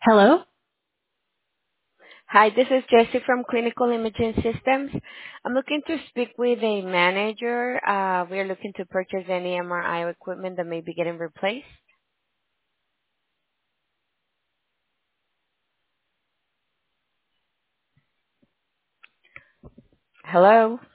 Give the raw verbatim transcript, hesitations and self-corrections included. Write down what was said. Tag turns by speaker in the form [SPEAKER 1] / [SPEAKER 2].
[SPEAKER 1] Hello?
[SPEAKER 2] Hi, this is Jessie from Clinical Imaging Systems. I'm looking to speak with a manager. Uh, we're looking to purchase any M R I equipment that may be getting replaced. Hello?